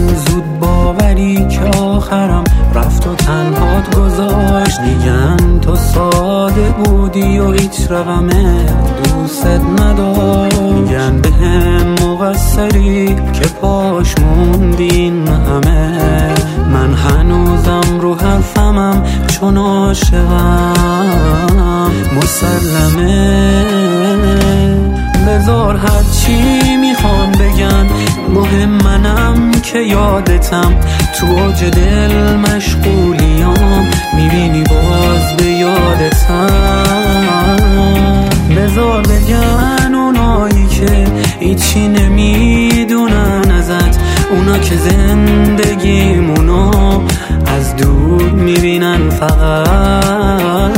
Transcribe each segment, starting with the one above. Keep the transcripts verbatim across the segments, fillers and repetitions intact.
زود باوری که آخرم رفت و تنهات گذاشت. میگن تو ساده بودی و هیچ رقمه دوست نداشت. میگن به هم مقصری که پاش موندین همه. من هنوزم رو حرفمم چون عاشقم مسلمه. بذار هرچی میخوان بگن مهم منم که یادتم. تو اوج دل مشغولیام میبینی باز به یادتم. بذار بگن اونایی که هیچی نمیدونن ازت، اونا که زندگیمونو از دور میبینن فقط.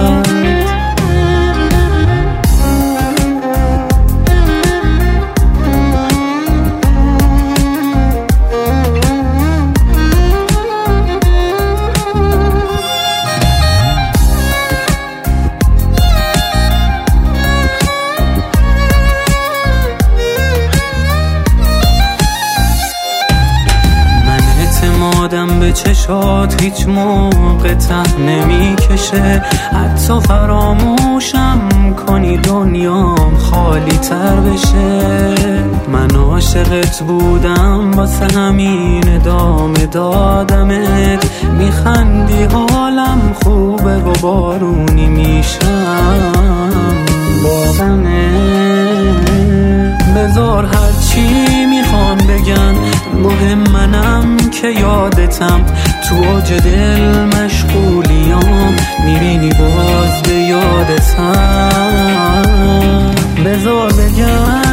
آدم به چشات هیچ موقع ته نمی کشه. حتی فراموشم کنی دنیام خالی تر بشه. من عاشقت بودم واسه همین ادامه دادمت. میخندی حالم خوبه و بارونی میشم باغمه. بذار هرچی میخوان بگن مهم منم که یادتم. تو اوج دل مشغولیام میبینی باز به یادتم. بذار بگن